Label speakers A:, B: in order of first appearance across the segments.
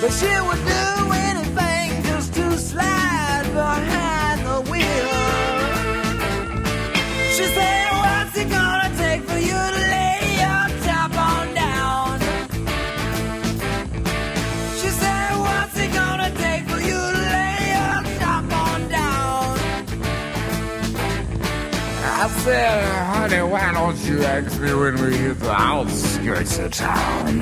A: but she would do anything just to slide behind the wheel. She said, what's it gonna take for you to lay your top on down? She said, what's it gonna take for you to lay your top on down? I said, honey, why don't you ask me when we hit the outskirts of town?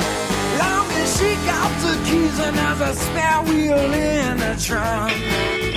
A: And there's a spare wheel in the trunk.